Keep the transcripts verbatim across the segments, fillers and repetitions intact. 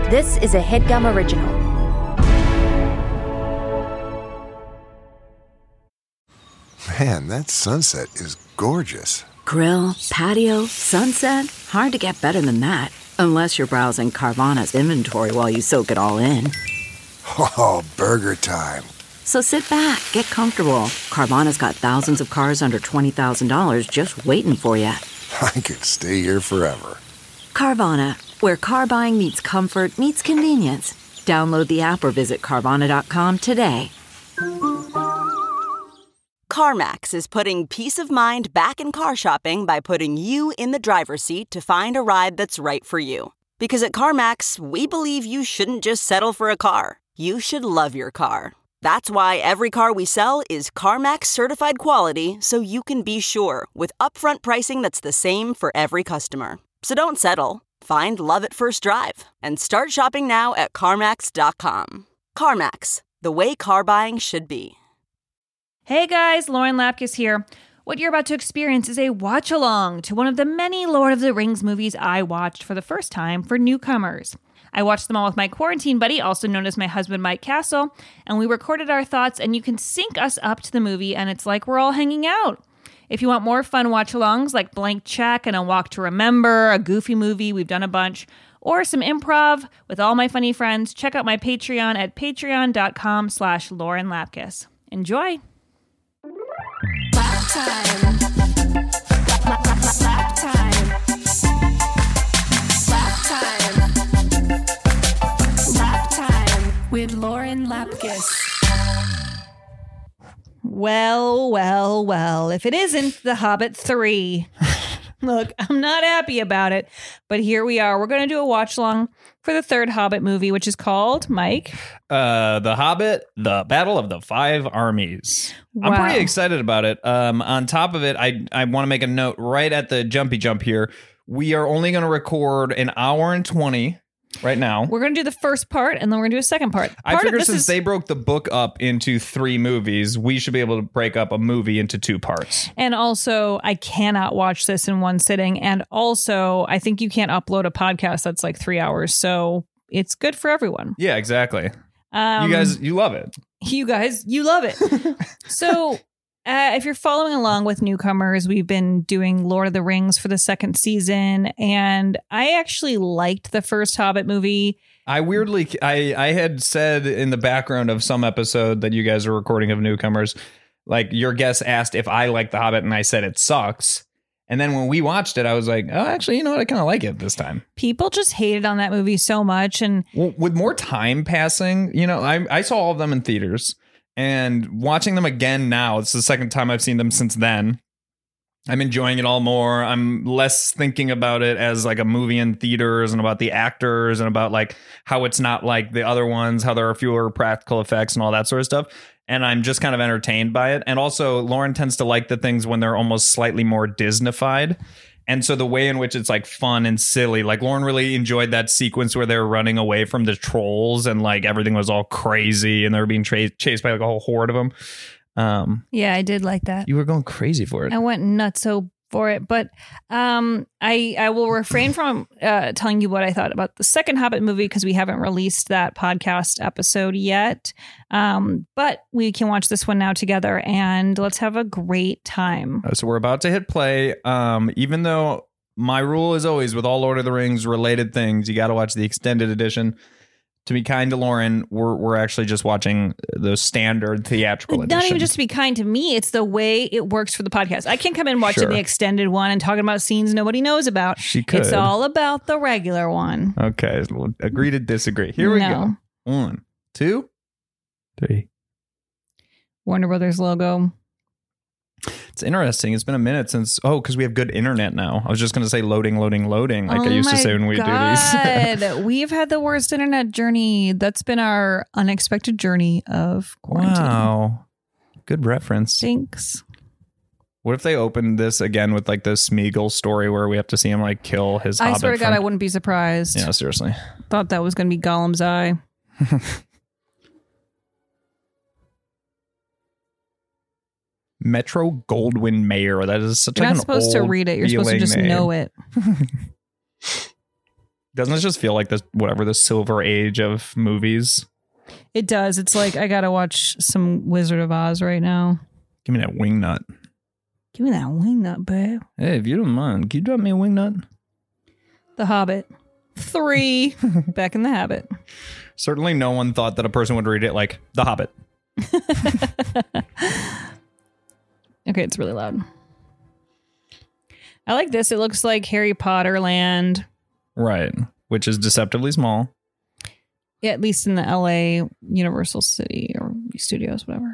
This is a HeadGum original. Man, that sunset is gorgeous. Grill, patio, sunset. Hard to get better than that. Unless you're browsing Carvana's inventory while you soak it all in. Oh, burger time. So sit back, get comfortable. Carvana's got thousands of cars under twenty thousand dollars just waiting for you. I could stay here forever. Carvana, where car buying meets comfort meets convenience. Download the app or visit Carvana dot com today. CarMax is putting peace of mind back in car shopping by putting you in the driver's seat to find a ride that's right for you. Because at CarMax, we believe you shouldn't just settle for a car. You should love your car. That's why every car we sell is CarMax certified quality, so you can be sure with upfront pricing that's the same for every customer. So don't settle. Find love at first drive and start shopping now at CarMax dot com. CarMax, the way car buying should be. Hey guys, Lauren Lapkus here. What you're about to experience is a watch-along to one of the many Lord of the Rings movies I watched for the first time for newcomers. I watched them all with my quarantine buddy, also known as my husband, Mike Castle, and we recorded our thoughts, and you can sync us up to the movie, and it's like we're all hanging out. If you want more fun watch-alongs like Blank Check and A Walk to Remember, a goofy movie, we've done a bunch, or some improv with all my funny friends, check out my Patreon at patreon dot com slash Lauren Lapkus. Enjoy! Lap time. Lap, lap, lap, lap time. Lap time. Lap time with Lauren Lapkus. Well, well, well, if it isn't The Hobbit three. Look, I'm not happy about it, but here we are. We're going to do a watch along for the third Hobbit movie, which is called, Mike? Uh, The Hobbit, The Battle of the Five Armies. Wow. I'm pretty excited about it. Um, on top of it, I, I want to make a note right at the jumpy jump here. We are only going to record an hour and twenty right now. We're going to do the first part, and then we're going to do a second part. part I figure since is- they broke the book up into three movies, we should be able to break up a movie into two parts. And also, I cannot watch this in one sitting. And also, I think you can't upload a podcast that's like three hours. So it's good for everyone. Yeah, exactly. Um, you guys, you love it. You guys, you love it. So uh, if you're following along with newcomers, we've been doing Lord of the Rings for the second season. And I actually liked the first Hobbit movie. I weirdly, I, I had said in the background of some episode that you guys are recording of newcomers, like your guest asked if I like The Hobbit and I said it sucks. And then when we watched it, I was like, oh, actually, you know what? I kind of like it this time. People just hated on that movie so much. And well, with more time passing, you know, I, I saw all of them in theaters and watching them again now. It's the second time I've seen them since then. I'm enjoying it all more. I'm less thinking about it as like a movie in theaters and about the actors and about like how it's not like the other ones, how there are fewer practical effects and all that sort of stuff. And I'm just kind of entertained by it. And also Lauren tends to like the things when they're almost slightly more Disneyfied. And so the way in which it's like fun and silly, like Lauren really enjoyed that sequence where they were running away from the trolls and like everything was all crazy and they were being tra- chased by like a whole horde of them. Um, yeah, I did like that. You were going crazy for it. I went nutso for it, but um, I I will refrain from uh, telling you what I thought about the second Hobbit movie because we haven't released that podcast episode yet. Um, but we can watch this one now together and let's have a great time. So we're about to hit play. Um, even though my rule is always with all Lord of the Rings related things, you got to watch the extended edition. To be kind to Lauren, we're we're actually just watching the standard theatrical edition. Not even just to be kind to me, it's the way it works for the podcast. I can't come in watching Sure. the extended one and talking about scenes nobody knows about. She could. It's all about the regular one. Okay, we'll agree to disagree. Here we No. go. One, two, three. Warner Brothers logo. It's interesting. It's been a minute since, oh, because we have good internet now. I was just going to say loading, loading, loading, like oh I used to my say when we God. do these. We've had the worst internet journey. That's been our unexpected journey of quarantine. Wow. Good reference. Thanks. What if they opened this again with like the Smeagol story where we have to see him like kill his I hobbit swear to God, friend? I wouldn't be surprised. Yeah, seriously. Thought that was going to be Gollum's eye. Metro Goldwyn Mayer. That is such You're like not an supposed to old read it. You're supposed to feeling just name. know it. Doesn't it just feel like this, whatever, the silver age of movies? It does. It's like I gotta watch some Wizard of Oz right now. Give me that wing nut. Give me that wing nut, babe. Hey, if you don't mind, can you drop me a wing nut? The Hobbit. Three. Back in the habit. Certainly no one thought that a person would read it like The Hobbit. Okay, it's really loud. I like this. It looks like Harry Potter land. Right. Which is deceptively small. Yeah, at least in the L A Universal City or Studios, whatever.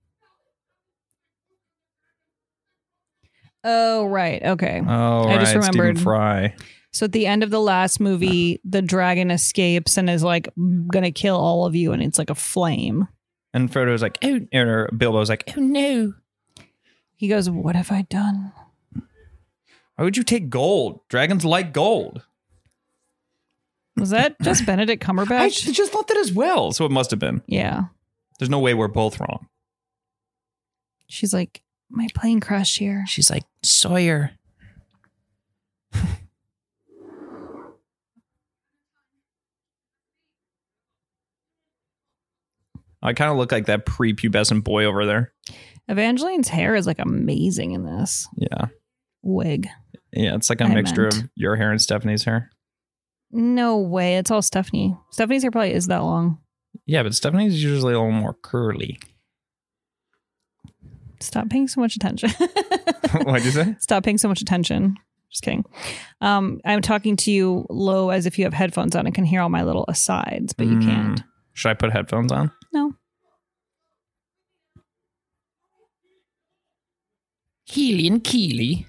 Oh, right. Okay. Oh, I right. just remembered. Stephen Fry. So at the end of the last movie, the dragon escapes and is like gonna kill all of you, and it's like a flame. And Frodo's like, oh, or Bilbo's like, oh no. He goes, "What have I done?" Why would you take gold? Dragons like gold. Was that just Benedict I Cumberbatch? just thought that as well. So it must have been. Yeah. There's no way we're both wrong. She's like, my plane crashed here. She's like, Sawyer. I kind of look like that prepubescent boy over there. Evangeline's hair is like amazing in this Yeah. wig. Yeah, it's like a I mixture meant. of your hair and Stephanie's hair. No way. It's all Stephanie. Stephanie's hair probably is that long. Yeah, but Stephanie's usually a little more curly. Stop paying so much attention. What'd you say? Stop paying so much attention. Just kidding. Um, I'm talking to you low as if you have headphones on and can hear all my little asides, but you Mm. can't. Should I put headphones on? No. Keely and Keely.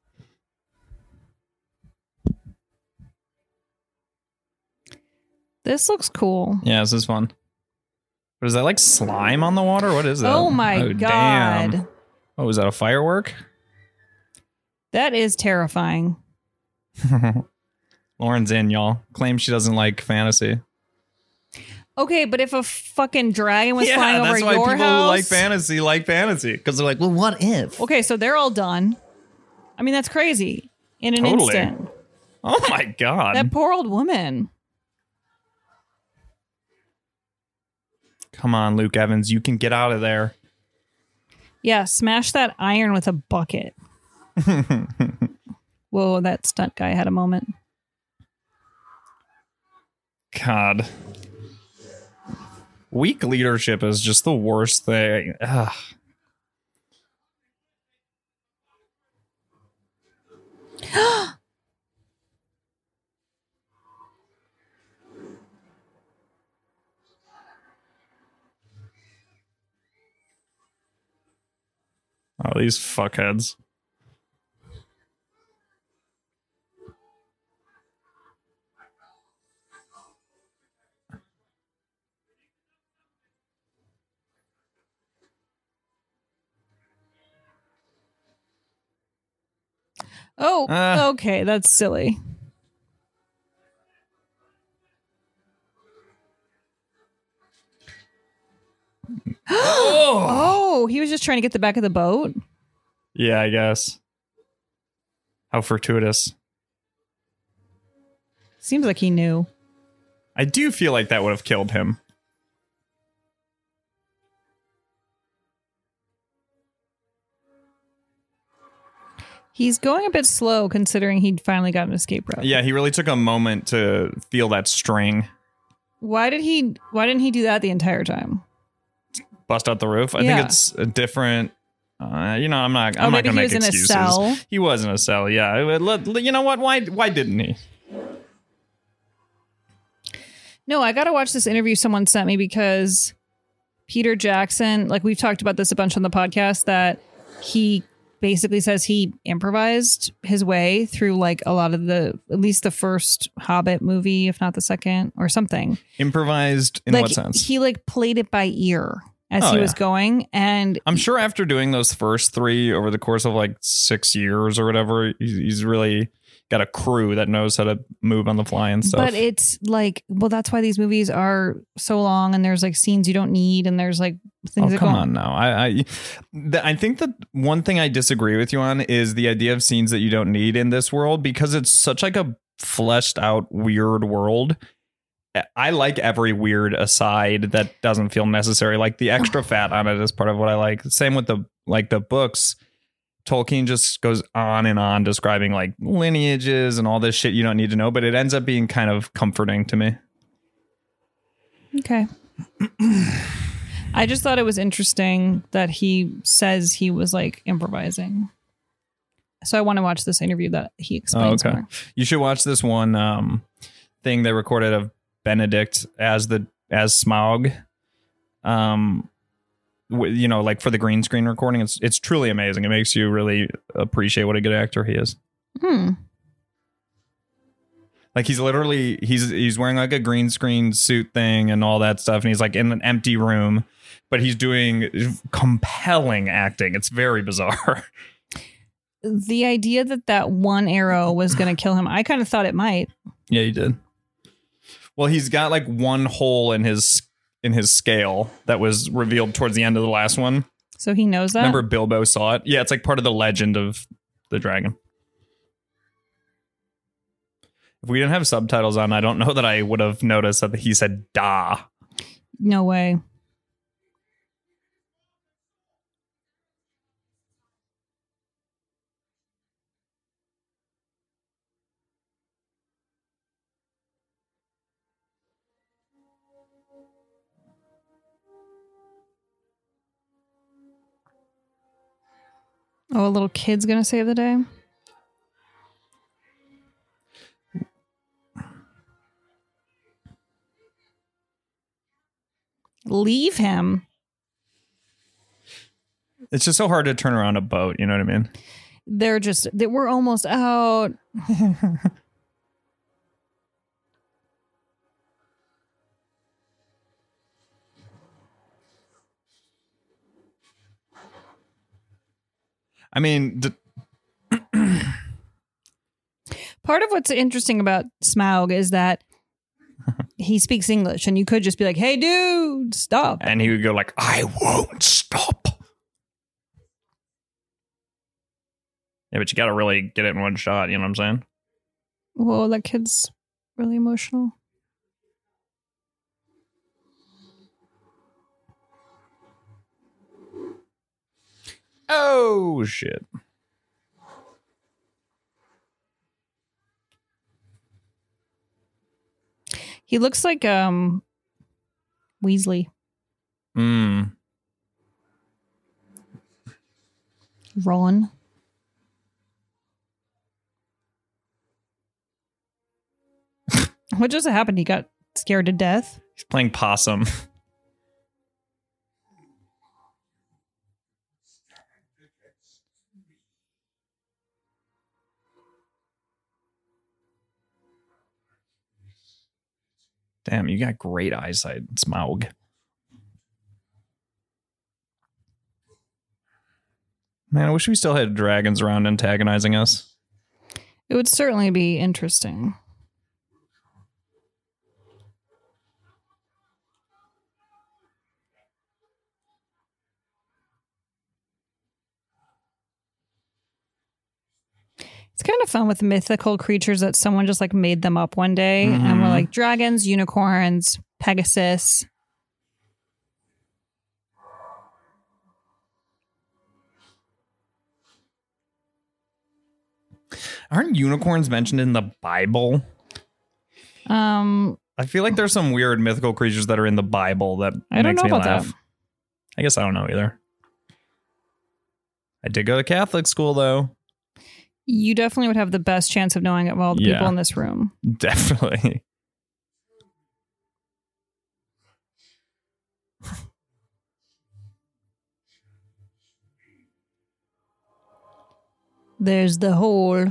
This looks cool. Yeah, this is fun. But is that like slime on the water? What is that? Oh my God. Damn. Oh, was that a firework? That is terrifying. Lauren's in, y'all. Claims she doesn't like fantasy. Okay, but if a fucking dragon was yeah, flying over that's why your people house, who like fantasy like fantasy. Because they're like, well, what if? okay, so they're all done. I mean, that's crazy. In an Totally. instant. Oh my God. That poor old woman. Come on, Luke Evans. You can get out of there. Yeah, smash that iron with a bucket. Whoa, that stunt guy had a moment. God. Weak leadership is just the worst thing. Ugh. Oh, these fuckheads. Oh, Uh. okay, that's silly. Oh! Oh, he was just trying to get the back of the boat. Yeah, I guess. How fortuitous. Seems like he knew. I do feel like that would have killed him. He's going a bit slow considering he'd finally got an escape route. Yeah, he really took a moment to feel that string. Why did he why didn't he do that the entire time? Bust out the roof. I Yeah. think it's a different. Uh, you know, I'm not. I'm Oh, not maybe gonna he make was in a excuses. cell? He was in a cell. Yeah. Let- let- You know what? Why? Why didn't he? No, I got to watch this interview someone sent me because Peter Jackson, like we've talked about this a bunch on the podcast, that he basically says he improvised his way through like a lot of the, at least the first Hobbit movie, if not the second or something. Improvised in like, what sense? He like played it by ear as Oh, he was yeah. going. And I'm sure after doing those first three over the course of like six years or whatever, he's, he's really got a crew that knows how to move on the fly and stuff. But it's like, well, that's why these movies are so long and there's like scenes you don't need and there's like things Oh, that come go on now. I I, th- I think that one thing I disagree with you on is the idea of scenes that you don't need in this world, because it's such like a fleshed out weird world. I like every weird aside that doesn't feel necessary. Like the extra fat on it is part of what I like. Same with the like the books. Tolkien just goes on and on describing like lineages and all this shit you don't need to know, but it ends up being kind of comforting to me. Okay. I just thought it was interesting that he says he was like improvising. So I want to watch this interview that he explains oh, okay. more. You should watch this one um, thing they recorded of Benedict as the as Smaug. Um, w- you know, like for the green screen recording, it's it's truly amazing. It makes you really appreciate what a good actor he is. Hmm. Like he's literally he's he's wearing like a green screen suit thing and all that stuff, and he's like in an empty room, but he's doing compelling acting. It's very bizarre. The idea that that one arrow was going to kill him, I kind of thought it might. Yeah, he did. Well, he's got like one hole in his in his scale that was revealed towards the end of the last one. So he knows that? Remember Bilbo saw it? Yeah, it's like part of the legend of the dragon. If we didn't have subtitles on, I don't know that I would have noticed that he said da. No way. Oh, a little kid's gonna save the day? Leave him. It's just so hard to turn around a boat, you know what I mean? They're just, they, we're almost out. I mean, the part of what's interesting about Smaug is that he speaks English, and you could just be like, hey, dude, stop. And he would go like, I won't stop. Yeah, but you got to really get it in one shot. You know what I'm saying? Whoa, that kid's really emotional. Oh, shit. He looks like um Weasley. Mm. Ron. What just happened? He got scared to death? He's playing possum. Damn, you got great eyesight, Smaug. Man, I wish we still had dragons around antagonizing us. It would certainly be interesting. It's kind of fun with mythical creatures that someone just like made them up one day. Mm-hmm. And we're like dragons, unicorns, Pegasus. Aren't unicorns mentioned in the Bible? Um, I feel like there's some weird mythical creatures that are in the Bible that I don't makes know me about laugh. that. I guess I don't know either. I did go to Catholic school, though. You definitely would have the best chance of knowing it of all the Yeah. people in this room. Definitely. There's the hole.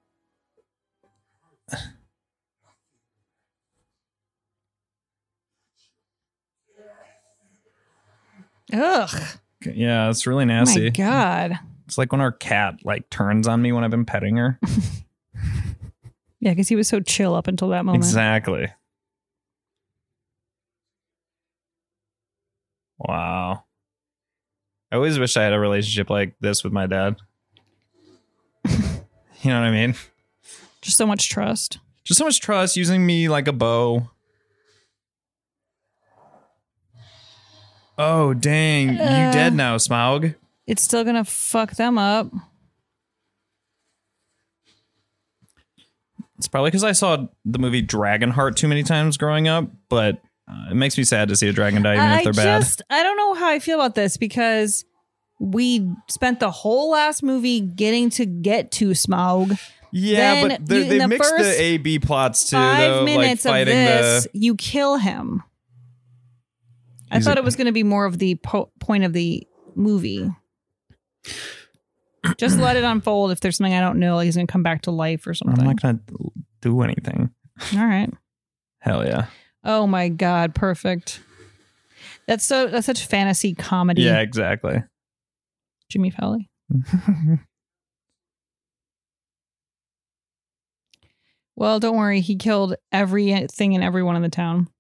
Ugh. Yeah, it's really Oh nasty. my God. It's like when our cat like turns on me when I've been petting her. Yeah, because he was so chill up until that moment. Exactly. Wow. I always wish I had a relationship like this with my dad. You know what I mean? Just so much trust. Just so much trust, using me like a bow. Oh, dang. You Uh. dead now, Smaug. It's still gonna fuck them up. It's probably because I saw the movie Dragonheart too many times growing up, but uh, it makes me sad to see a dragon die, even I if they're bad. just, I don't know how I feel about this because we spent the whole last movie getting to get to Smaug. Yeah, Then but they're- you- in they the mixed first the A B plots too, Five though, minutes like of fighting this, the. you kill him. I He's thought a- it was going to be more of the po- point of the movie. Just let it unfold. If there's something I don't know, like he's going to come back to life or I'm something. not gonna do anything. All right. Hell yeah. Oh my god, perfect. That's so that's such fantasy comedy. Yeah, exactly. Jimmy Fallon. Well, don't worry. He killed everything and everyone in the town.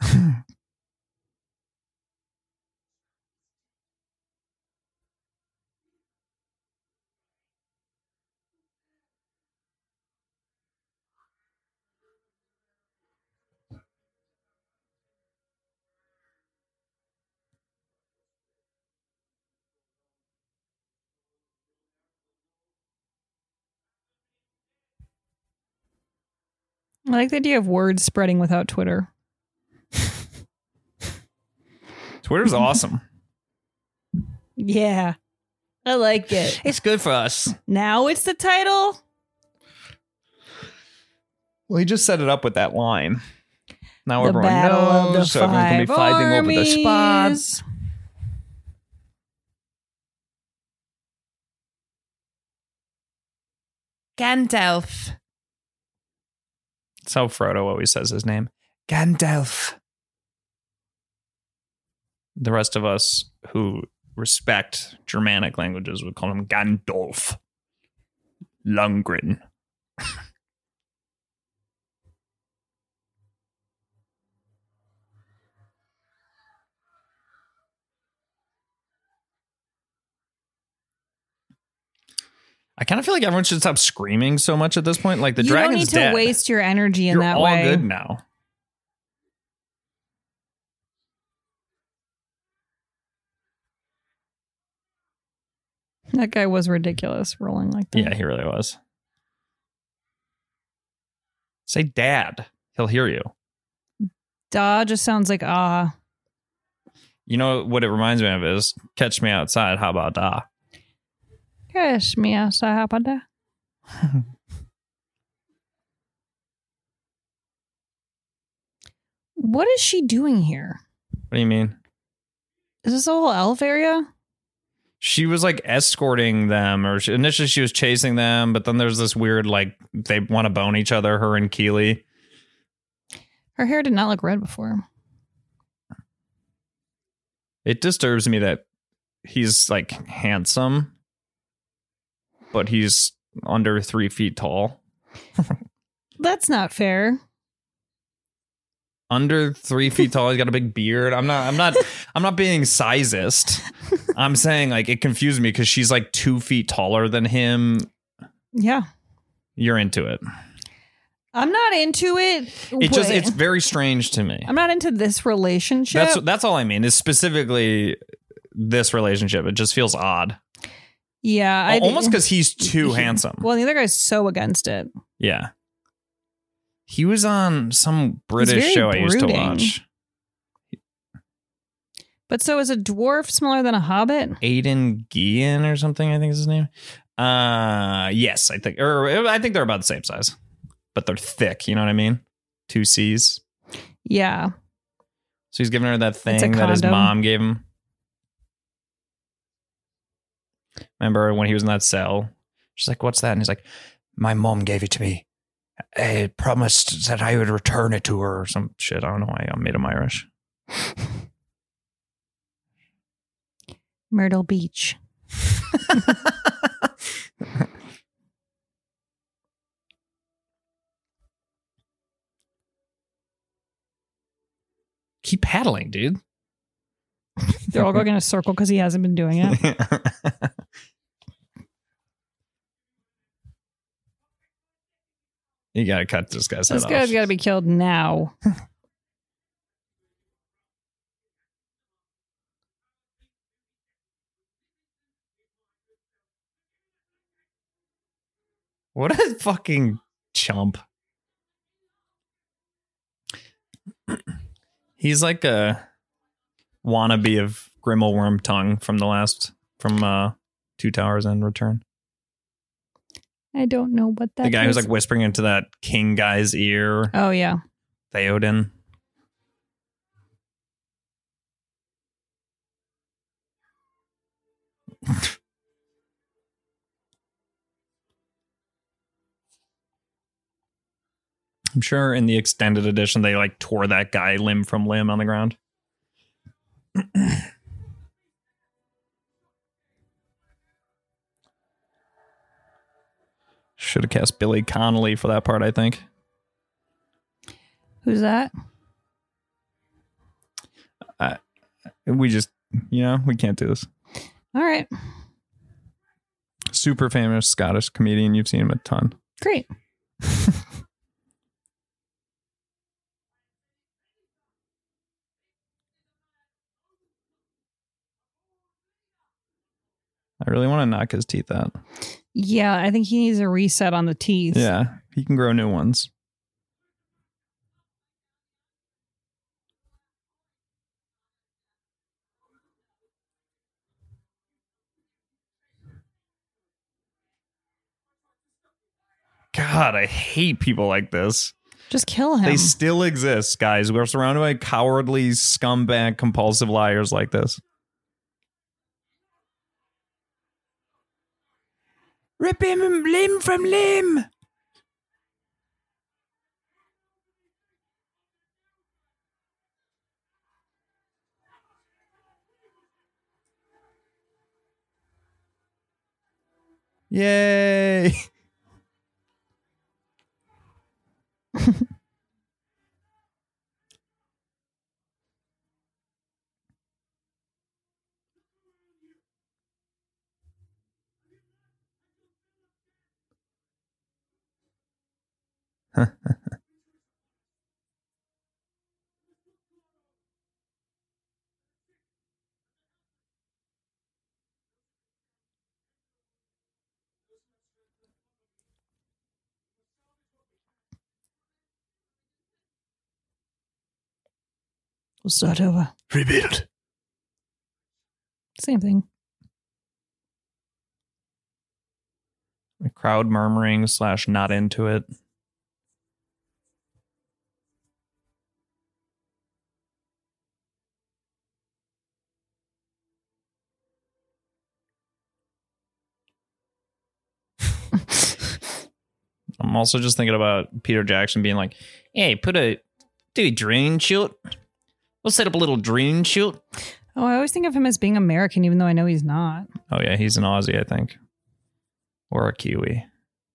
I like the idea of words spreading without Twitter. Twitter's awesome. Yeah. I like it. It's good for us. Now it's the title. Well, he just set it up with that line. Now The everyone Battle of knows, the so everyone's gonna be Five fighting over the Armies. spots. Gandalf. That's how Frodo always says his name. Gandalf. The rest of us who respect Germanic languages would call him Gandalf. Lundgren. I kind of feel like everyone should stop screaming so much at this point. Like the you dragon's don't need to dead. waste your energy in You're that all way. good now. That guy was ridiculous rolling like that. Yeah, he really was. Say dad. He'll hear you. Da just sounds like ah. You know what it reminds me of is Catch Me Outside. How about da? Yes, me asahapada. What is she doing here? What do you mean? Is this a whole elf area? She was like escorting them, or she, initially she was chasing them, but then there's this weird like they want to bone each other, her and Keely. Her hair did not look red before. It disturbs me that he's like handsome, but he's under three feet tall. That's not fair. Under three feet tall, he's got a big beard. I'm not. I'm not. I'm not being sizist. I'm saying like it confused me because she's like two feet taller than him. Yeah. You're into it. I'm not into it. It just Wait. it's very strange to me. I'm not into this relationship. That's that's all I mean. Is specifically this relationship. It just feels odd. yeah. I Almost because he's too he- handsome. Well, the other guy's so against it. Yeah. He was on some British very show I used to brooding. watch. But so is a dwarf smaller than a hobbit? Aidan Guillen or something, I think is his name. Uh, yes, I think, or I think they're about the same size, but they're thick. You know what I mean? Two C's. Yeah. So he's giving her that It's a thing that his condom. mom gave him. Remember when he was in that cell? She's like, "What's that?" And he's like, "My mom gave it to me. I promised that I would return it to her," or some shit. I don't know why I made him Irish. Myrtle Beach. Keep paddling, dude. They're all going in a circle because he hasn't been doing it. You gotta cut this guy's head This off. guy's got to be killed now. What a fucking chump. He's like a wannabe of Grimmel Wormtongue from the last, from uh, Two Towers and Return. I don't know what that The guy is. who's like whispering into that king guy's ear. Oh, yeah. Theoden. I'm sure in the extended edition they like tore that guy limb from limb on the ground. Should have cast Billy Connolly for that part, I think. Who's that? Uh, we just, you know, we can't do this. All right. Super famous Scottish comedian. You've seen him a ton. Great. I really want to knock his teeth out. Yeah, I think he needs a reset on the teeth. Yeah, he can grow new ones. God, I hate people like this. Just kill him. They still exist, guys. We're surrounded by cowardly, scumbag, compulsive liars like this. Rip him limb from limb. Yay. We'll start over. Rebuild. Same thing. The crowd murmuring slash not into it. I'm also just thinking about Peter Jackson being like, hey, put a do a drone shoot. We'll set up a little drone shoot. Oh, I always think of him as being American, even though I know he's not. Oh, yeah, he's an Aussie, I think. Or a Kiwi.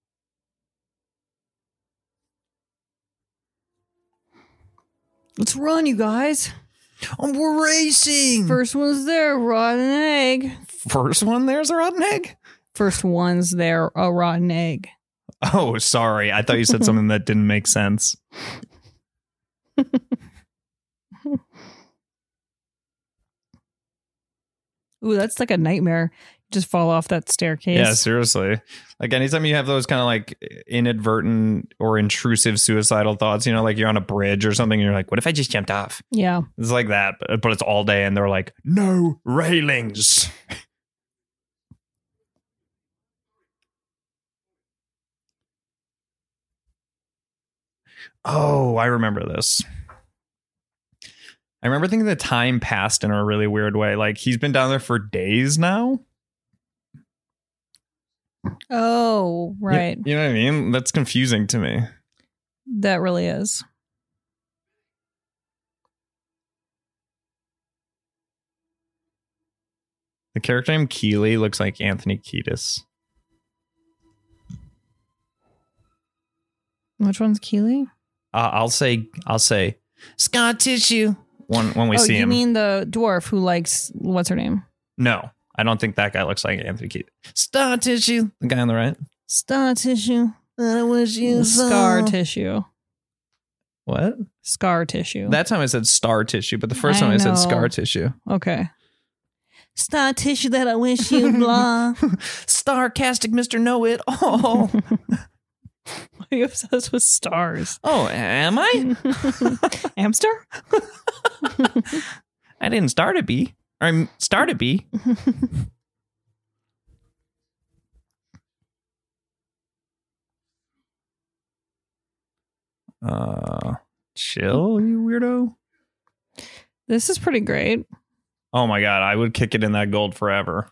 Let's run, you guys. Oh, we're racing. First one's there, rotten egg. First one, there's a rotten egg? First one's there, a rotten egg. Oh, sorry. I thought you said something that didn't make sense. Ooh, that's like a nightmare. Just fall off that staircase. Yeah, seriously. Like anytime you have those kind of like inadvertent or intrusive suicidal thoughts, you know, like you're on a bridge or something and you're like, what if I just jumped off? Yeah. It's like that, but, but it's all day and they're like, no railings. Oh, I remember this. I remember thinking the time passed in a really weird way. Like he's been down there for days now. Oh, right. You, you know what I mean? That's confusing to me. That really is. The character named Keeley looks like Anthony Kiedis. Which one's Keeley? Uh, I'll say, I'll say, scar tissue. When when we oh, see you him. mean the dwarf who likes, what's her name? No, I don't think that guy looks like Anthony Kiedis. Scar tissue. The guy on the right. Star tissue. that I wish you saw. Scar tissue. What? Scar tissue. That time I said star tissue, but the first I time I said know. scar tissue. Okay. Star tissue that I wish you'd blah. Starcastic Mister Know-It-All. Why are you obsessed with stars? Oh, am I? Hamster? I didn't start a bee. I'm start a bee. uh, chill, you weirdo. This is pretty great. Oh my god, I would kick it in that gold forever.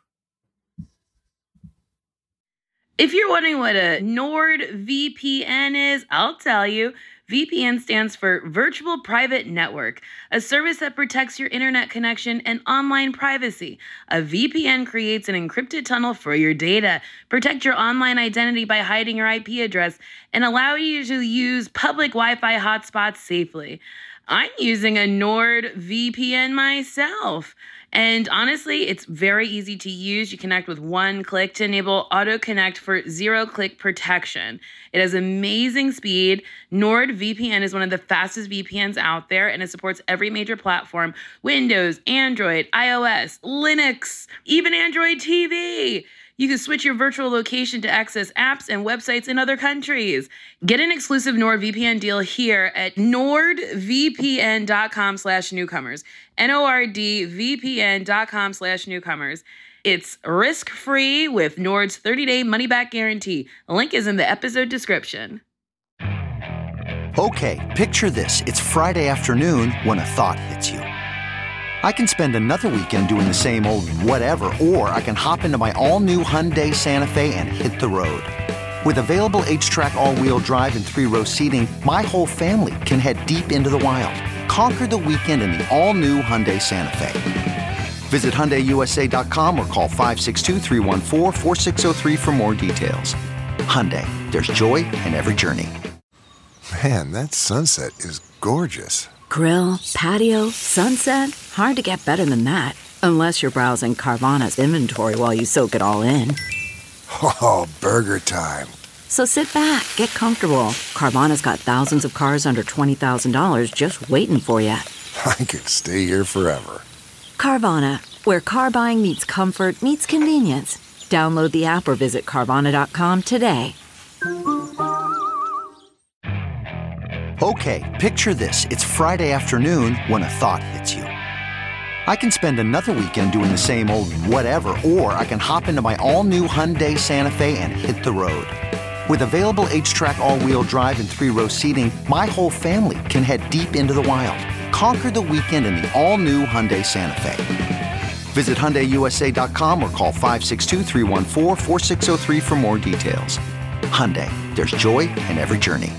If you're wondering what a NordVPN is, I'll tell you. V P N stands for Virtual Private Network, a service that protects your internet connection and online privacy. A V P N creates an encrypted tunnel for your data, protect your online identity by hiding your I P address, and allow you to use public Wi-Fi hotspots safely. I'm using a NordVPN myself. And honestly, it's very easy to use. You connect with one click to enable auto connect for zero click protection. It has amazing speed. NordVPN is one of the fastest V P Ns out there, and it supports every major platform: Windows, Android, iOS, Linux, even Android T V. You can switch your virtual location to access apps and websites in other countries. Get an exclusive NordVPN deal here at nordvpn.com slash newcomers. N-O-R-D-V-P-N.com slash newcomers. It's risk-free with Nord's thirty-day money-back guarantee. A link is in the episode description. Okay, picture this. It's Friday afternoon when a thought hits you. I can spend another weekend doing the same old whatever, or I can hop into my all-new Hyundai Santa Fe and hit the road. With available H-Track all-wheel drive and three-row seating, my whole family can head deep into the wild. Conquer the weekend in the all-new Hyundai Santa Fe. Visit Hyundai U S A dot com or call five six two, three one four, four six zero three for more details. Hyundai, there's joy in every journey. Man, that sunset is gorgeous. Grill, patio, sunset. Hard to get better than that. Unless you're browsing Carvana's inventory while you soak it all in. Oh, burger time. So sit back, get comfortable. Carvana's got thousands of cars under twenty thousand dollars just waiting for you. I could stay here forever. Carvana, where car buying meets comfort, meets convenience. Download the app or visit Carvana dot com today. Okay, picture this. It's Friday afternoon when a thought hits you. I can spend another weekend doing the same old whatever, or I can hop into my all-new Hyundai Santa Fe and hit the road. With available H-Track all-wheel drive and three-row seating, my whole family can head deep into the wild. Conquer the weekend in the all-new Hyundai Santa Fe. Visit Hyundai U S A dot com or call five six two, three one four, four six zero three for more details. Hyundai, there's joy in every journey.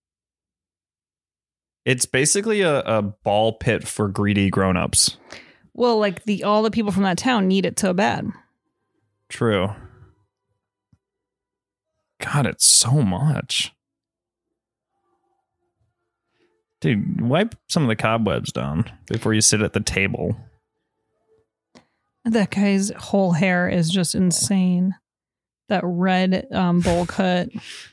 It's basically a, a ball pit for greedy grown-ups. Well, like the all the people from that town need it so bad. True. God, it's so much. Dude, wipe some of the cobwebs down before you sit at the table. That guy's whole hair is just insane. That red um, bowl cut.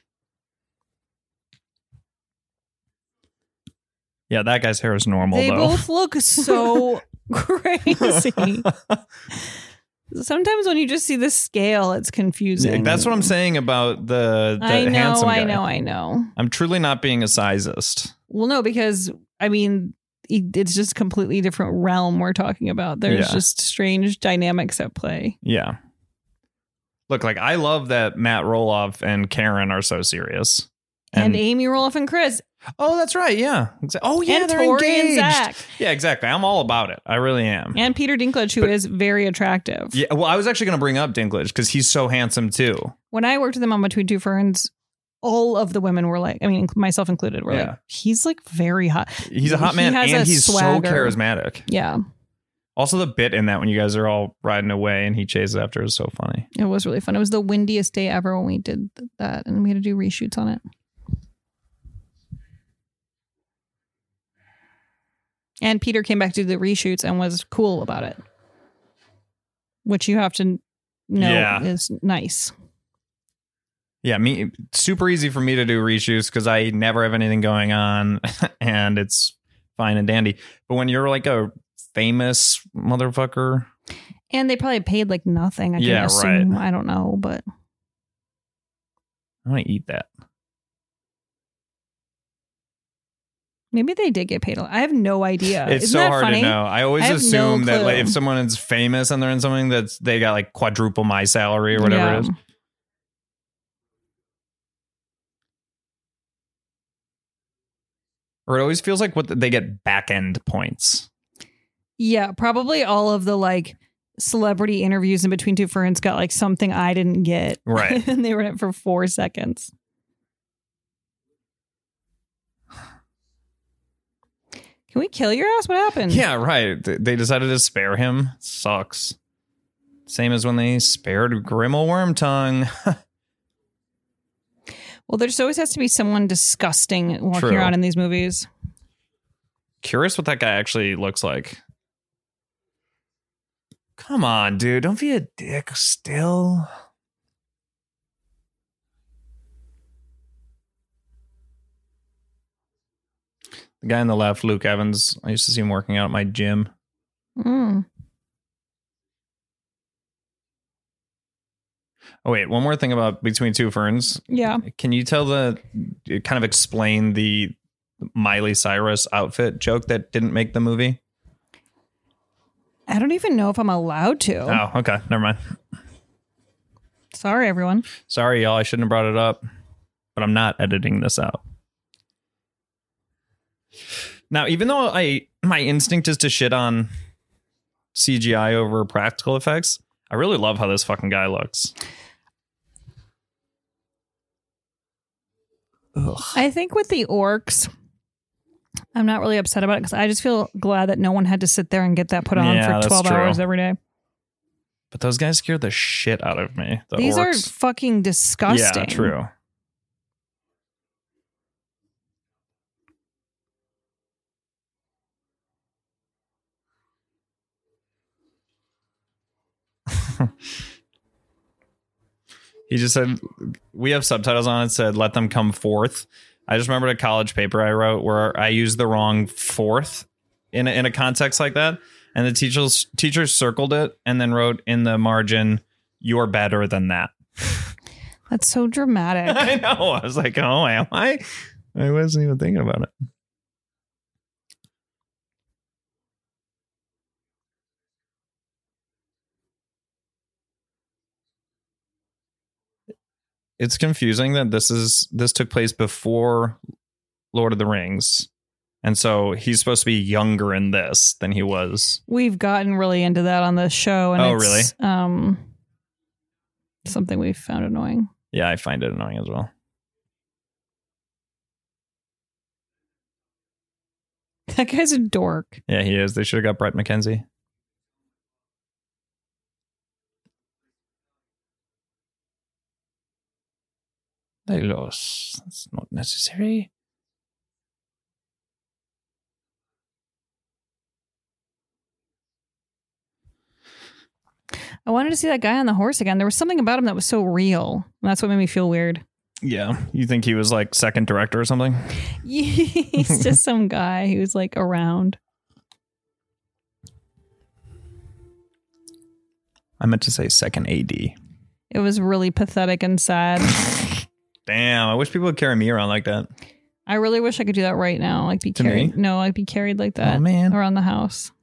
Yeah, that guy's hair is normal, they though. They both look so crazy. Sometimes when you just see the scale, it's confusing. Yeah, that's what I'm saying about the, the I know, handsome guy. I know, I know. I'm truly not being a sizist. Well, no, because, I mean, it's just a completely different realm we're talking about. There's yeah. just strange dynamics at play. Yeah. Look, like, I love that Matt Roloff and Karen are so serious. And, and Amy Roloff and Chris. Oh, that's right. Yeah. Oh, yeah. And they're Tori engaged. and Zach. Yeah, exactly. I'm all about it. I really am. And Peter Dinklage, who but, is very attractive. Yeah. Well, I was actually going to bring up Dinklage because he's so handsome, too. When I worked with him on Between Two Ferns, all of the women were like, I mean, myself included, were yeah. like, he's like very hot. He's a hot man he and he's swagger. so charismatic. Yeah. Also, the bit in that when you guys are all riding away and he chases after is so funny. It was really fun. It was the windiest day ever when we did that, and we had to do reshoots on it. And Peter came back to do the reshoots and was cool about it, which you have to know yeah. is nice. Yeah, me super easy for me to do reshoots because I never have anything going on and it's fine and dandy. But when you're like a famous motherfucker. And they probably paid like nothing. I can Yeah, assume. right. I don't know, but I want to eat that. maybe they did get paid a lot. I have no idea. It's Isn't so that hard funny? to know. I always I have assume no that like, clue. if someone is famous and they're in something that's they got like quadruple my salary or whatever Yeah. it is. Or it always feels like what they get back end points. Yeah, probably all of the like celebrity interviews in between two ferns got like something I didn't get. Right. And they were in it for four seconds. Can we kill your ass? What happened? Yeah, right. Th- They decided to spare him. Sucks. Same as when they spared Grimmel Wormtongue. Well, there just always has to be someone disgusting walking True. around in these movies. Curious what that guy actually looks like. Come on, dude. Don't be a dick still. The guy on the left, Luke Evans. I used to see him working out at my gym. Mm. Oh, wait. One more thing about Between Two Ferns. Yeah. Can you tell the, kind of explain the Miley Cyrus outfit joke that didn't make the movie? I don't even know if I'm allowed to. Oh, okay. Never mind. Sorry, everyone. Sorry, y'all. I shouldn't have brought it up, but I'm not editing this out. Now, even though I my instinct is to shit on C G I over practical effects, I really love how this fucking guy looks. Ugh. I think with the orcs, I'm not really upset about it because I just feel glad that no one had to sit there and get that put on Yeah, for that's twelve true. hours every day. But those guys scared the shit out of me. The These are orcs. fucking disgusting. Yeah, true. He just said, we have subtitles on it, said, let them come forth. I just remembered a college paper I wrote where I used the wrong fourth in a, in a context like that. And the teachers teachers circled it and then wrote in the margin, you're better than that. That's so dramatic. I know. I was like, oh, am I? I wasn't even thinking about it. It's confusing that this is this took place before Lord of the Rings. And so he's supposed to be younger in this than he was. We've gotten really into that on the show. And Oh, it's, really? Um, something we've found annoying. Yeah, I find it annoying as well. That guy's a dork. Yeah, he is. They should have got Brett McKenzie. They lost. That's not necessary. I wanted to see that guy on the horse again. There was something about him that was so real. And that's what made me feel weird. Yeah. You think he was like second director or something? He's just some guy who's like around. I meant to say second A D. It was really pathetic and sad. Damn, I wish people would carry me around like that. I really wish I could do that right now. Like be To carried. me? No, like be carried like that. Oh, man. Around the house.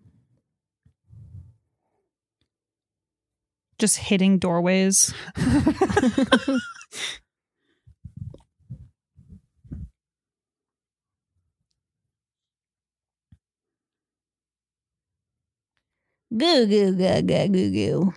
Just hitting doorways. Goo goo goo goo goo goo.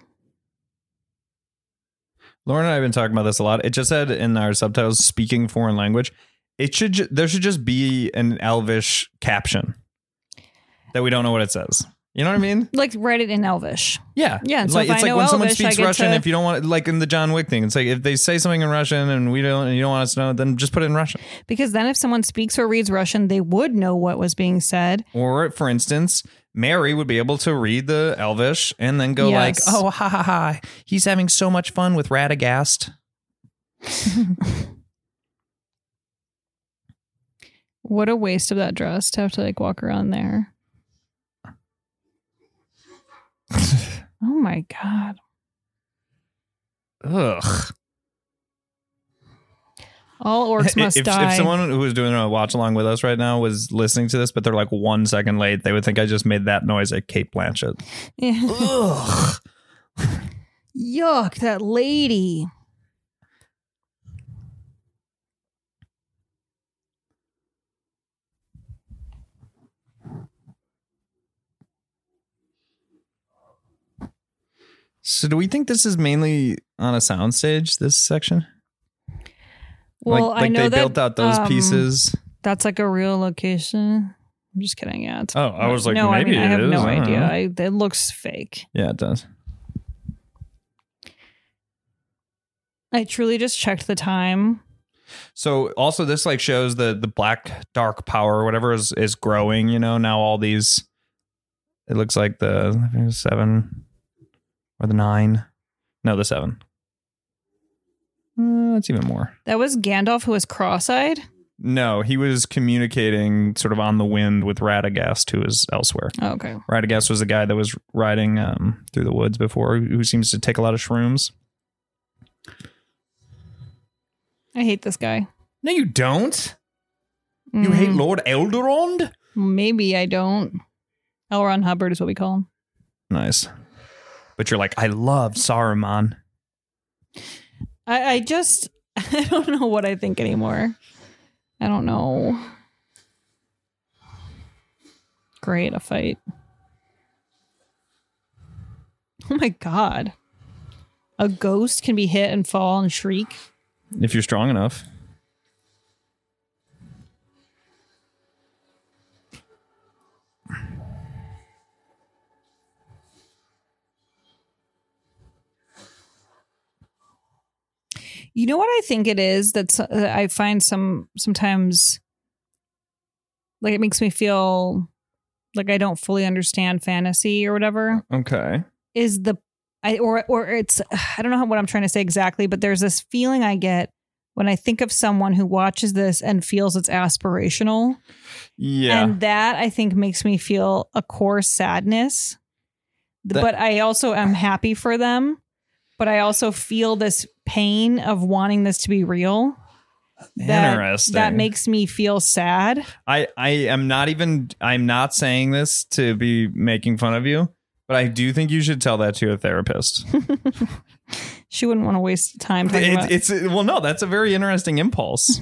Lauren and I have been talking about this a lot. It just said in our subtitles, speaking foreign language. It should ju- there should just be an Elvish caption that we don't know what it says. You know what I mean? Like write it in Elvish. Yeah. Yeah, and so like, if it's I like know when someone Elvish, I speaks get Russian, to- if you don't want, like in the John Wick thing, it's like if they say something in Russian and we don't, and you don't want us to know, then just put it in Russian. Because then if someone speaks or reads Russian, they would know what was being said. Or, for instance, Mary would be able to read the Elvish and then go Yes. like, oh, ha ha ha, he's having so much fun with Radagast. What a waste of that dress to have to like walk around there. Oh my God. Ugh. All orcs must if, die. If someone who was doing a watch along with us right now was listening to this, but they're like one second late, they would think I just made that noise at Kate Blanchett. Yeah. Ugh. Yuck, that lady. So do we think this is mainly on a soundstage, this section? Well, like, like I know they that, built out those um, pieces. That's like a real location. I'm just kidding. Yeah. It's, Oh, I was like, no, maybe I mean, it I have is. no I don't idea. know. I, it looks fake. Yeah, it does. I truly just checked the time. So also this like shows the the black dark power or whatever is is growing, you know. Now all these, it looks like the I think it was seven or the nine. No, the seven. Uh, it's even more. That was Gandalf who was cross-eyed? No, he was communicating sort of on the wind with Radagast, who is elsewhere. Oh, okay. Radagast was the guy that was riding um, through the woods before, who seems to take a lot of shrooms. I hate this guy. No, you don't. You Mm, hate Lord Elrond? Maybe I don't. L. Ron Hubbard is what we call him. Nice. But you're like, I love Saruman. I, I just, I don't know what I think anymore. I don't know. Great, a fight. Oh my God. A ghost can be hit and fall and shriek. If you're strong enough. You know what I think it is that's uh, I find some sometimes like it makes me feel like I don't fully understand fantasy or whatever. Okay. Is the I or or it's I don't know how, what I'm trying to say exactly, but there's this feeling I get when I think of someone who watches this and feels it's aspirational. Yeah. And that I think makes me feel a core sadness. That- but I also am happy for them. But I also feel this pain of wanting this to be real. That, Interesting. That makes me feel sad. I, I am not even, I'm not saying this to be making fun of you, but I do think you should tell that to a therapist. She wouldn't want to waste time talking It, about it's, well, no, that's a very interesting impulse.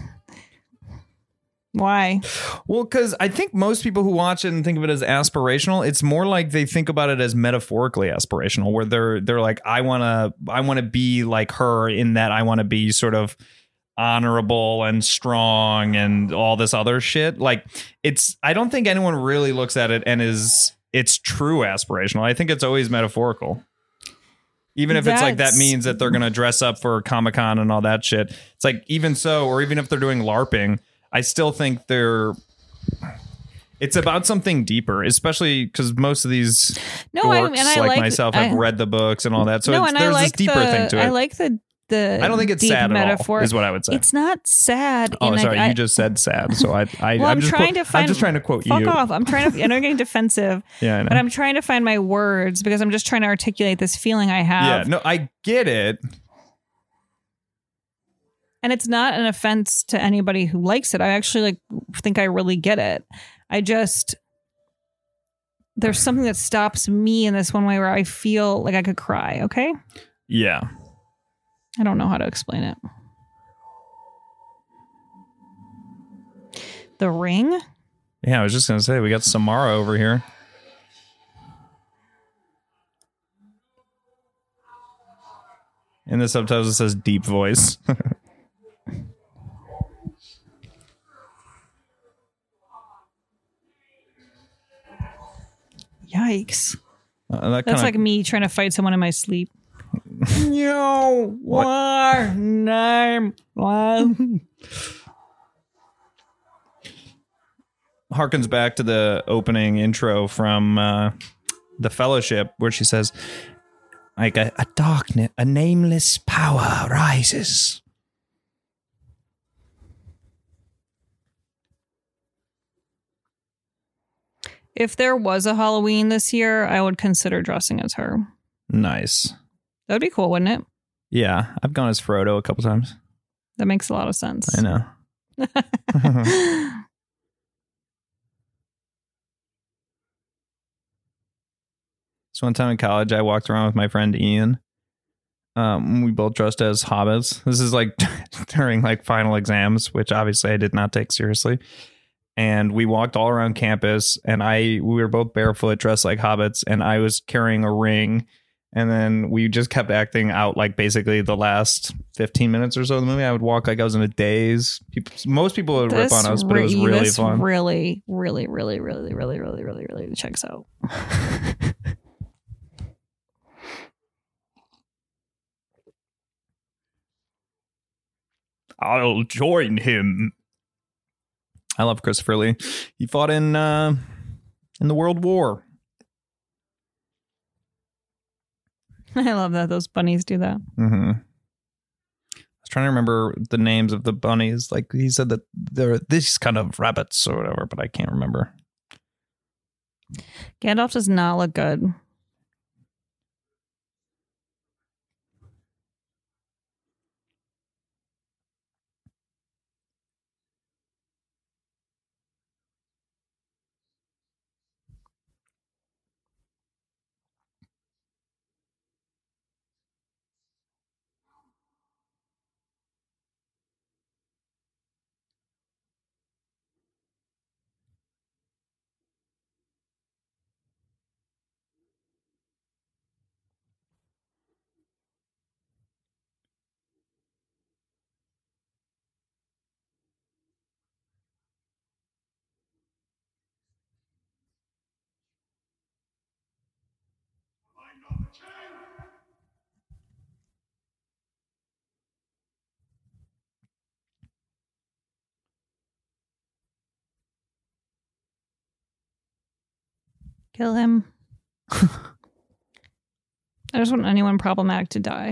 why. Well, because I think most people who watch it and think of it as aspirational, it's more like they think about it as metaphorically aspirational, where they're they're like, I want to I want to be like her in that I want to be sort of honorable and strong and all this other shit. Like it's I don't think anyone really looks at it and is it's true aspirational. I think it's always metaphorical. Even if it's like that That's- means that they're going to dress up for Comic-Con and all that shit. It's like even so, or even if they're doing LARPing, I still think they're it's about something deeper, especially because most of these No, dorks I and I like, like myself have I, read the books and all that. So no, it's, and I there's like this deeper the, thing to it. I like the the I don't think it's deep sad metaphor. at all, is what I would say. It's not sad. Oh, and sorry, I, you just said sad. So I, I well, I'm, I'm just trying quote, to find. I'm just trying to quote fuck you. off. I'm trying to. I know I'm getting defensive. Yeah, I know. But I'm trying to find my words because I'm just trying to articulate this feeling I have. Yeah, no, I get it. And it's not an offense to anybody who likes it. I actually like think I really get it. I just there's something that stops me in this one way where I feel like I could cry. Okay, Yeah. I don't know how to explain it. The Ring. Yeah, I was just gonna say we got Samara over here. In the subtitles it says deep voice. Yikes. Uh, that That's kinda, like me trying to fight someone in my sleep. Yo, what name? harkens back to the opening intro from uh, The Fellowship, where she says, like a, a darkness, a nameless power rises. If there was a Halloween this year, I would consider dressing as her. Nice. That'd be cool, wouldn't it? Yeah, I've gone as Frodo a couple times. That makes a lot of sense. I know. So one time in college, I walked around with my friend Ian. Um, we both dressed as hobbits. This is like during like final exams, which obviously I did not take seriously. And we walked all around campus, and I we were both barefoot, dressed like hobbits, and I was carrying a ring. And then we just kept acting out like basically the last fifteen minutes or so of the movie. I would walk like I was in a daze. People, most people would This rip on us, but it was re- really this fun. Really, really, really, really, really, really, really, really checks out. I'll join him. I love Christopher Lee. He fought in uh, in the World War. I love that those bunnies do that. Mm-hmm. I was trying to remember the names of the bunnies. Like he said that they're these kind of rabbits or whatever, but I can't remember. Gandalf does not look good. Kill him. I just want anyone problematic to die.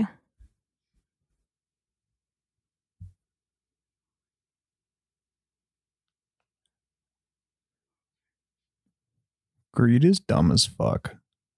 Greed is dumb as fuck.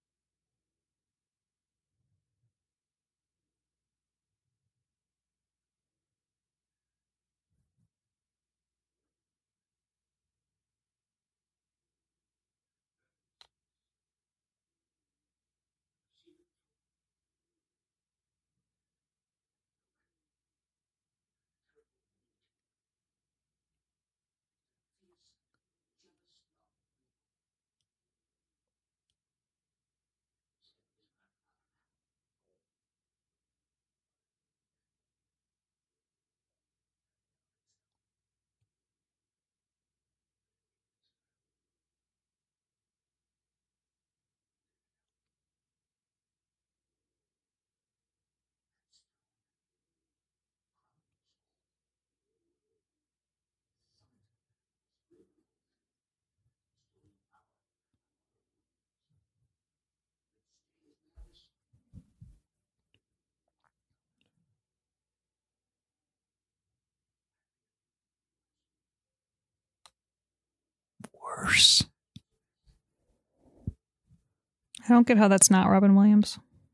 Worse. I don't get how that's not Robin Williams.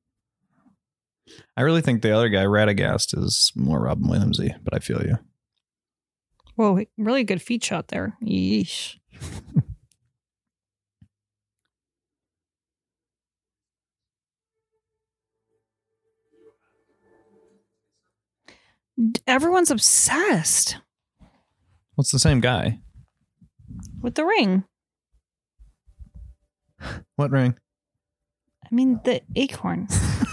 I really think the other guy, Radagast, is more Robin Williamsy, but I feel you. Whoa, really good feet shot there. Yeesh. Everyone's obsessed What's the same guy? with the ring. What ring? I mean, the acorn.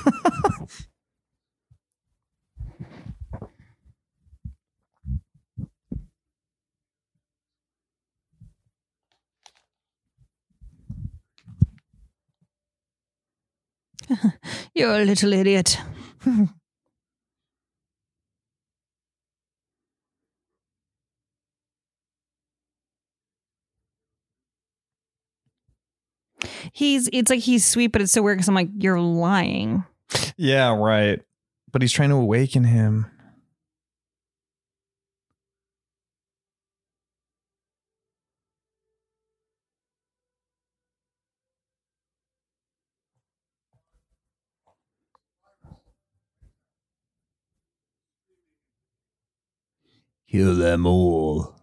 You're a little idiot. He's, it's like he's sweet, but it's so weird because I'm like, you're lying. Yeah, right. But he's trying to awaken him. Kill them all.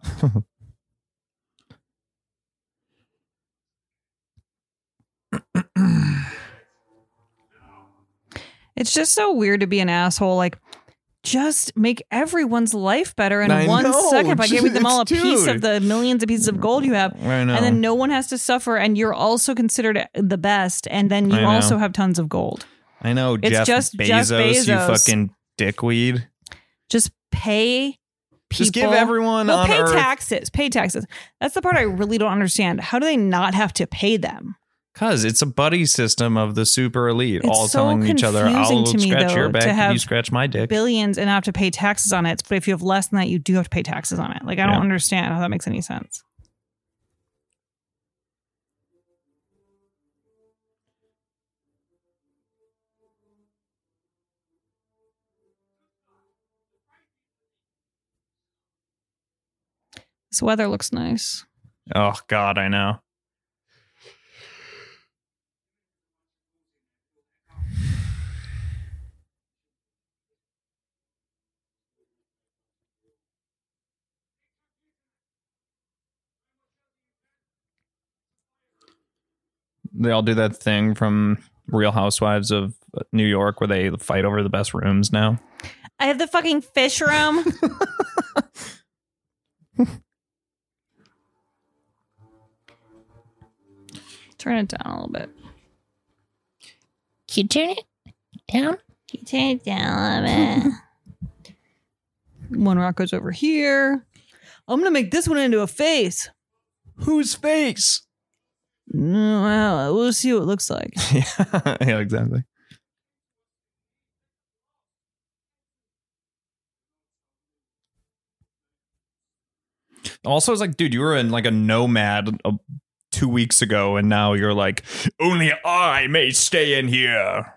It's just so weird to be an asshole. Like, just make everyone's life better in I one know, second by giving them all a dude. piece of the millions of pieces of gold you have. I know. And then no one has to suffer, and you're also considered the best, and then you I know. also have tons of gold. I know, It's Jeff just Bezos, Jeff you Bezos. fucking dickweed. Just pay people. Just give everyone well, on pay Earth- taxes. Pay taxes. That's the part I really don't understand. How do they not have to pay them? Because it's a buddy system of the super elite, It's all so telling each other, I'll confusing to me, scratch though, your to back if have you scratch my dick. Billions and not have to pay taxes on it. But if you have less than that, you do have to pay taxes on it. Like, I don't Yeah. understand how that makes any sense. This weather looks nice. Oh, God, I know. They all do that thing from Real Housewives of New York where they fight over the best rooms now. I have the fucking fish room. Turn it down a little bit. Can you turn it down? Can you turn it down a little bit? One rock goes over here. I'm gonna make this one into a face. Whose face? Mm, well, we'll see what it looks like. yeah, yeah, exactly. Also, it's like, dude, you were in like a nomad uh, two weeks ago, and now you're like, only I may stay in here.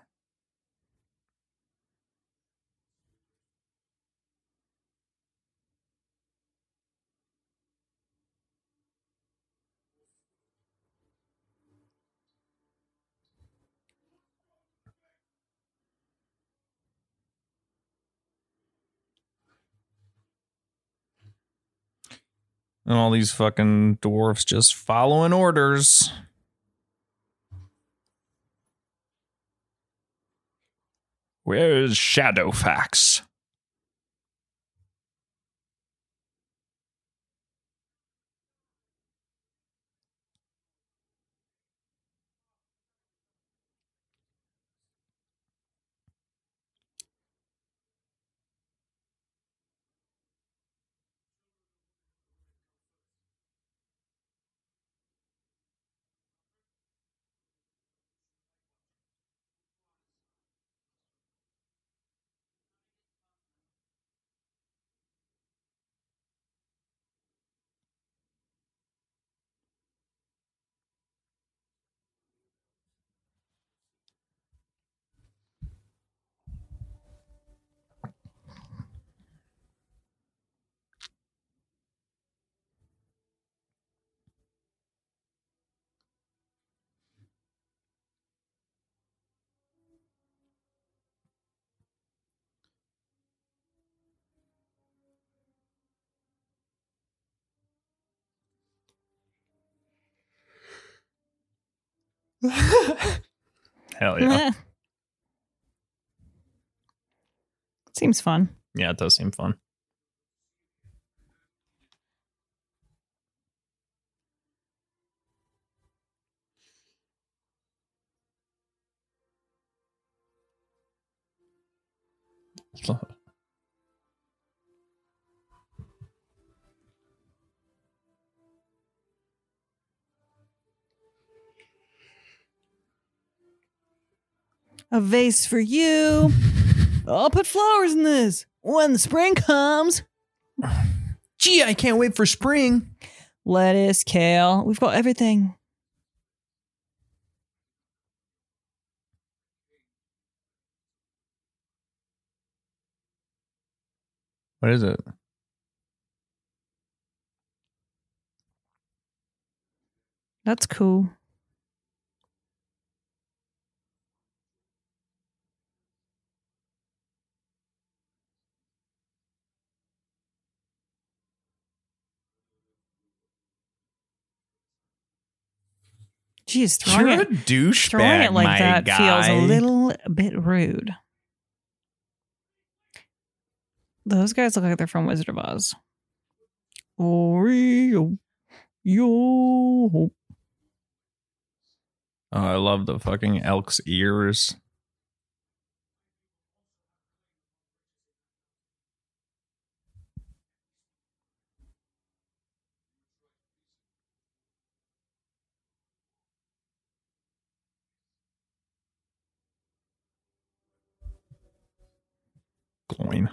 And all these fucking dwarfs just following orders. Where's Shadowfax? Hell yeah. Seems fun. Yeah, it does seem fun. A vase for you. I'll put flowers in this when the spring comes. Gee, I can't wait for spring. Lettuce, kale. We've got everything. What is it? That's cool. Geez, throwing You're it, a douchebag, throwing it like my that guy. feels a little bit rude. Those guys look like they're from Wizard of Oz. Oreo, yo. Oh, I love the fucking elk's ears. Coin.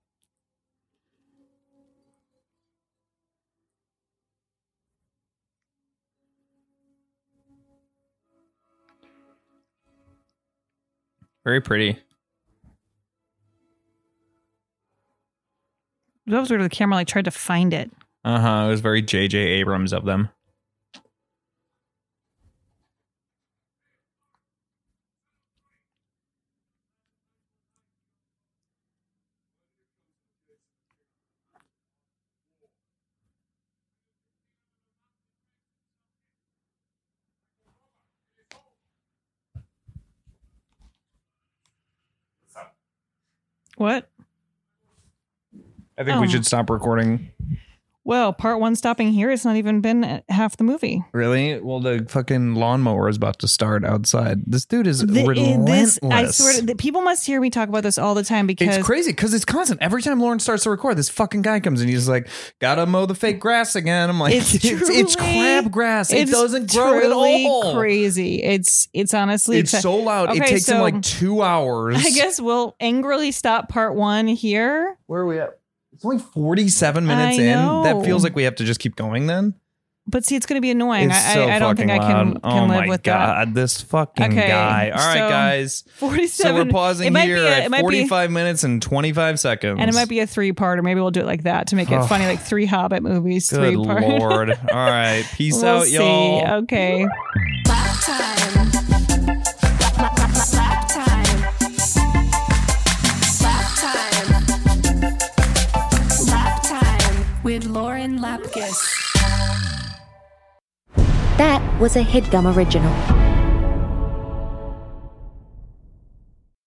Very pretty. That was weird. The camera like tried to find it. Uh huh. It was very J J Abrams of them. What? I think Oh. we should stop recording. Well, part one stopping here. It's not even been half the movie. Really? Well, the fucking lawnmower is about to start outside. This dude is The- relentless. this, I swear, to, people must hear me talk about this all the time because It's crazy because it's constant. Every time Lauren starts to record, this fucking guy comes and he's like, "Gotta mow the fake grass again." I'm like, It's "It's, it's, truly- crabgrass. It it's doesn't grow at truly all." Crazy. It's it's honestly It's so loud. it Okay, takes him so like two hours. I guess we'll angrily stop part one here. Where are we at? It's only forty-seven minutes I in. know. That feels like we have to just keep going then. But see, it's going to be annoying. It's I, so I, I don't think I fucking can, loud. can oh live my with God, this fucking Okay, guy. All right, so guys. that. forty-seven. So we're pausing it might here be a- it at might be- forty-five minutes and twenty-five seconds. And it might be a three-parter. Maybe we'll do it like that to make it Oh. funny, like three Hobbit movies, Good three-part. Lord. All right. Peace We'll out, see. y'all. Okay. Lap time. Lap, lap, lap, lap time. Lap time. Lap time with Lauren Lapkus. That was a HeadGum original.